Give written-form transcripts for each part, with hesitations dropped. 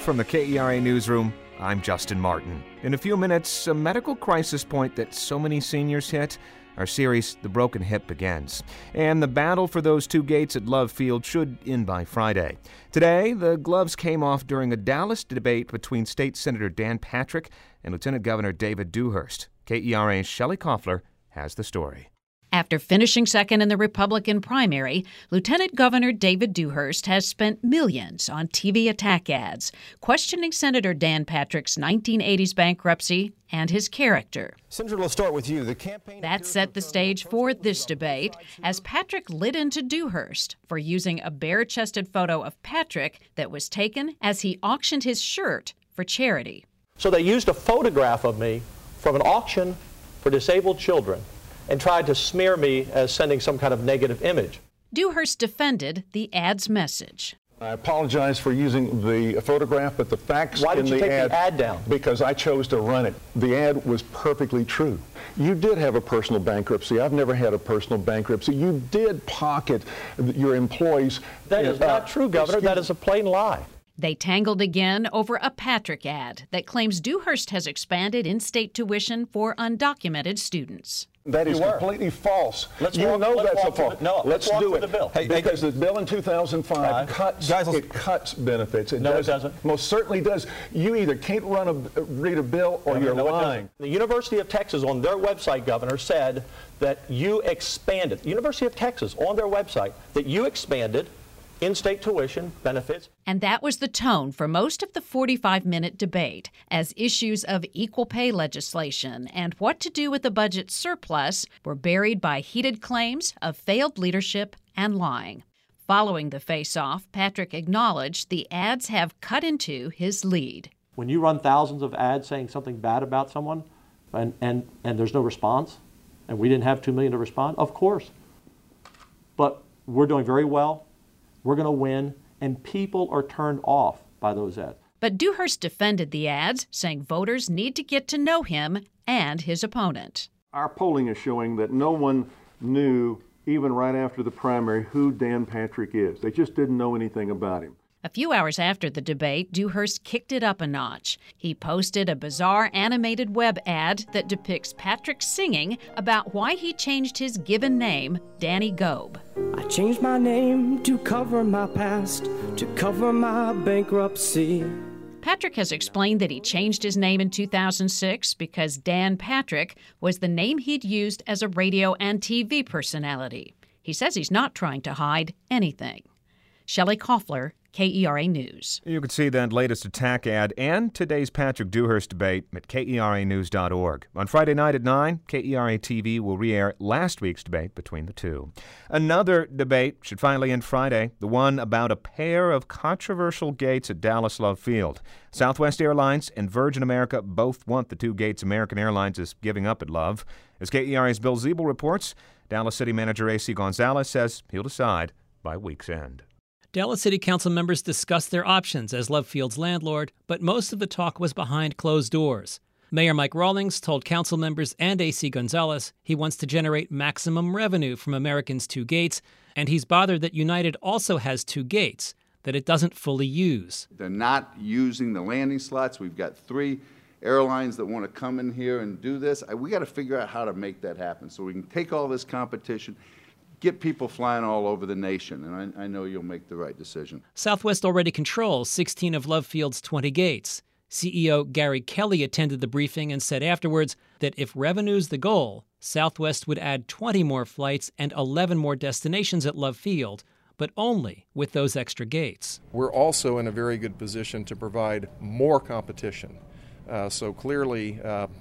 from the KERA Newsroom, I'm Justin Martin. In a few minutes, a medical crisis point that so many seniors hit. Our series, The Broken Hip, begins. And the battle for those two gates at Love Field should end by Friday. Today, the gloves came off during a Dallas debate between State Senator Dan Patrick and Lieutenant Governor David Dewhurst. KERA's Shelley Koffler has the story. After finishing second in the Republican primary, Lieutenant Governor David Dewhurst has spent millions on TV attack ads, questioning Senator Dan Patrick's 1980s bankruptcy and his character. Senator, let's start with you. The campaign that set the stage for this debate as Patrick lit into Dewhurst for using a bare-chested photo of Patrick that was taken as he auctioned his shirt for charity. So they used a photograph of me from an auction for disabled children and tried to smear me as sending some kind of negative image. Dewhurst defended the ad's message. I apologize for using the photograph, but the facts Why did in you the take ad, the ad down? Because I chose to run it. The ad was perfectly true. You did have a personal bankruptcy. I've never had a personal bankruptcy. You did pocket your employees. That is not true, Governor. That is a plain lie. They tangled again over a Patrick ad that claims Dewhurst has expanded in-state tuition for undocumented students. That is completely false. Let's you walk, know let's that's walk a false. No, let's walk do it. The bill. Because the bill in 2005 cuts benefits. It doesn't. Most certainly does. You either can't read a bill or you're lying. The University of Texas on their website, Governor, said that you expanded. The University of Texas on their website that you expanded in-state tuition benefits. And that was the tone for most of the 45-minute debate as issues of equal pay legislation and what to do with the budget surplus were buried by heated claims of failed leadership and lying. Following the face-off, Patrick acknowledged the ads have cut into his lead. When you run thousands of ads saying something bad about someone and there's no response, and we didn't have 2 million to respond, of course. But we're doing very well. We're going to win, and people are turned off by those ads. But Dewhurst defended the ads, saying voters need to get to know him and his opponent. Our polling is showing that no one knew, even right after the primary, who Dan Patrick is. They just didn't know anything about him. A few hours after the debate, Dewhurst kicked it up a notch. He posted a bizarre animated web ad that depicts Patrick singing about why he changed his given name, Danny Gobe. I changed my name to cover my past, to cover my bankruptcy. Patrick has explained that he changed his name in 2006 because Dan Patrick was the name he'd used as a radio and TV personality. He says he's not trying to hide anything. Shelley Koffler, KERA News. You can see that latest attack ad and today's Patrick Dewhurst debate at KERAnews.org. On Friday night at 9, KERA TV will re-air last week's debate between the two. Another debate should finally end Friday, the one about a pair of controversial gates at Dallas Love Field. Southwest Airlines and Virgin America both want the two gates American Airlines is giving up at Love. As KERA's Bill Ziebel reports, Dallas City Manager A.C. Gonzalez says he'll decide by week's end. Dallas City Council members discussed their options as Love Field's landlord, but most of the talk was behind closed doors. Mayor Mike Rawlings told council members and A.C. Gonzalez he wants to generate maximum revenue from American's two gates, and he's bothered that United also has two gates that it doesn't fully use. They're not using the landing slots. We've got 3 airlines that want to come in here and do this. We got to figure out how to make that happen so we can take all this competition, get people flying all over the nation, and I know you'll make the right decision. Southwest already controls 16 of Love Field's 20 gates. CEO Gary Kelly attended the briefing and said afterwards that if revenue's the goal, Southwest would add 20 more flights and 11 more destinations at Love Field, but only with those extra gates. We're also in a very good position to provide more competition. So clearly,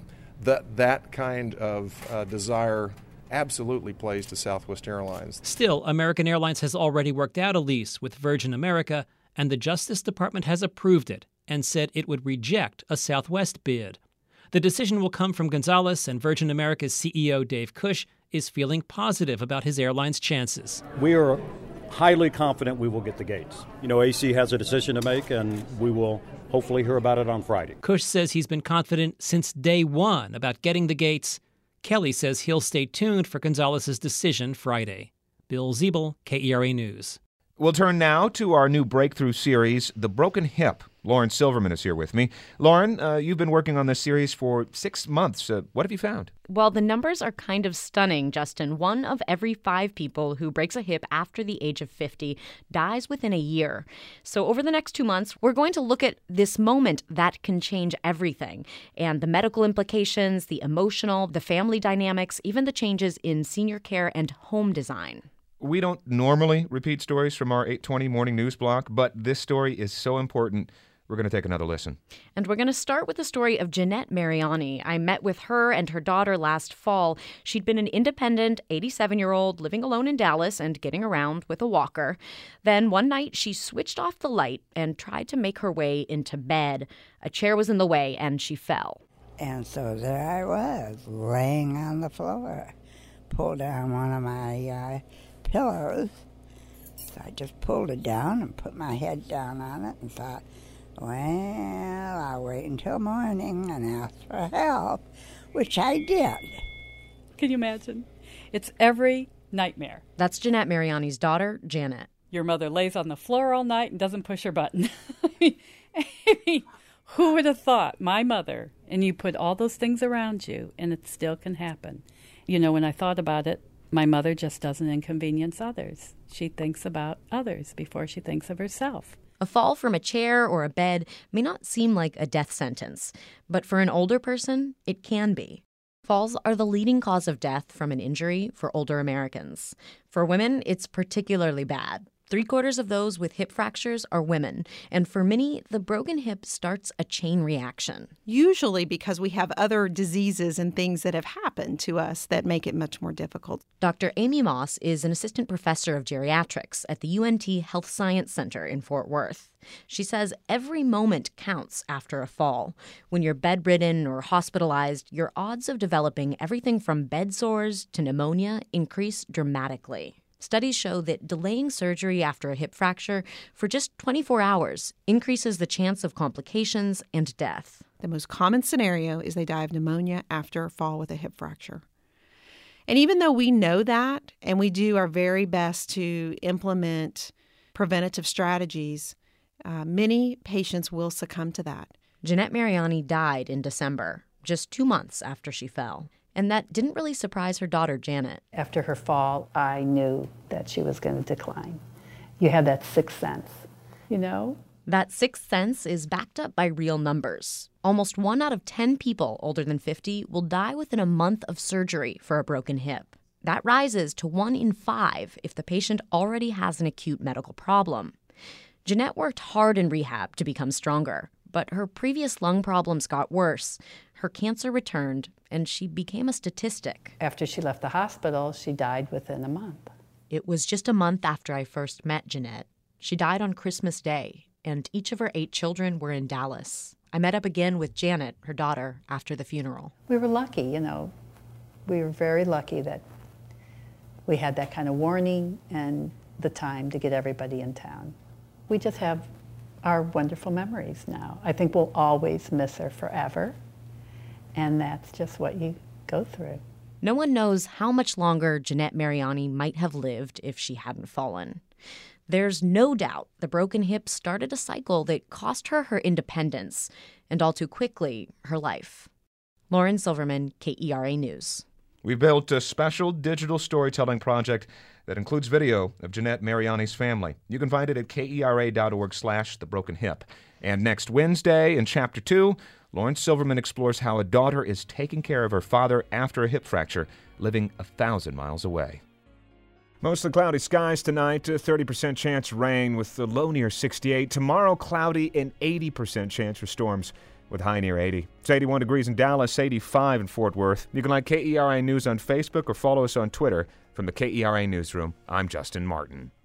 that kind of desire absolutely plays to Southwest Airlines. Still, American Airlines has already worked out a lease with Virgin America, and the Justice Department has approved it and said it would reject a Southwest bid. The decision will come from Gonzalez, and Virgin America's CEO Dave Cush is feeling positive about his airline's chances. We are highly confident we will get the gates. AC has a decision to make, and we will hopefully hear about it on Friday. Cush says he's been confident since day one about getting the gates. Kelly says he'll stay tuned for Gonzalez's decision Friday. Bill Ziebel, KERA News. We'll turn now to our new breakthrough series, The Broken Hip. Lauren Silverman is here with me. Lauren, you've been working on this series for 6 months. What have you found? Well, the numbers are kind of stunning, Justin. 1 of every 5 people who breaks a hip after the age of 50 dies within a year. So over the next 2 months, we're going to look at this moment that can change everything, and the medical implications, the emotional, the family dynamics, even the changes in senior care and home design. We don't normally repeat stories from our 8:20 morning news block, but this story is so important, we're going to take another listen. And we're going to start with the story of Jeanette Mariani. I met with her and her daughter last fall. She'd been an independent 87-year-old living alone in Dallas and getting around with a walker. Then one night she switched off the light and tried to make her way into bed. A chair was in the way and she fell. And so there I was, laying on the floor. Pulled down one of my pillows. So I just pulled it down and put my head down on it and thought, well, I'll wait until morning and ask for help, which I did. Can you imagine? It's every nightmare. That's Jeanette Mariani's daughter, Janet. Your mother lays on the floor all night and doesn't push her button. I mean, who would have thought? My mother. And you put all those things around you, and it still can happen. You know, when I thought about it, my mother just doesn't inconvenience others. She thinks about others before she thinks of herself. A fall from a chair or a bed may not seem like a death sentence, but for an older person, it can be. Falls are the leading cause of death from an injury for older Americans. For women, it's particularly bad. 3/4 of those with hip fractures are women, and for many, the broken hip starts a chain reaction. Usually because we have other diseases and things that have happened to us that make it much more difficult. Dr. Amy Moss is an assistant professor of geriatrics at the UNT Health Science Center in Fort Worth. She says every moment counts after a fall. When you're bedridden or hospitalized, your odds of developing everything from bed sores to pneumonia increase dramatically. Studies show that delaying surgery after a hip fracture for just 24 hours increases the chance of complications and death. The most common scenario is they die of pneumonia after a fall with a hip fracture. And even though we know that, and we do our very best to implement preventative strategies, many patients will succumb to that. Jeanette Mariani died in December, just 2 months after she fell. And that didn't really surprise her daughter, Janet. After her fall, I knew that she was going to decline. You have that sixth sense, you know? That sixth sense is backed up by real numbers. Almost 1 out of 10 people older than 50 will die within a month of surgery for a broken hip. That rises to 1 in 5 if the patient already has an acute medical problem. Jeanette worked hard in rehab to become stronger, but her previous lung problems got worse. Her cancer returned, and she became a statistic. After she left the hospital, she died within a month. It was just a month after I first met Jeanette. She died on Christmas Day, and each of her 8 children were in Dallas. I met up again with Janet, her daughter, after the funeral. We were lucky, you know. We were very lucky that we had that kind of warning and the time to get everybody in town. We just have our wonderful memories now. I think we'll always miss her forever. And that's just what you go through. No one knows how much longer Jeanette Mariani might have lived if she hadn't fallen. There's no doubt the broken hip started a cycle that cost her her independence and all too quickly her life. Lauren Silverman, KERA News. We've built a special digital storytelling project that includes video of Jeanette Mariani's family. You can find it at kera.org/thebrokenhip. And next Wednesday in Chapter 2, Lauren Silverman explores how a daughter is taking care of her father after a hip fracture, living 1,000 miles away. Mostly cloudy skies tonight, 30% chance rain with the low near 68. Tomorrow, cloudy and 80% chance for storms with high near 80. It's 81 degrees in Dallas, 85 in Fort Worth. You can like KERA News on Facebook or follow us on Twitter. From the KERA Newsroom, I'm Justin Martin.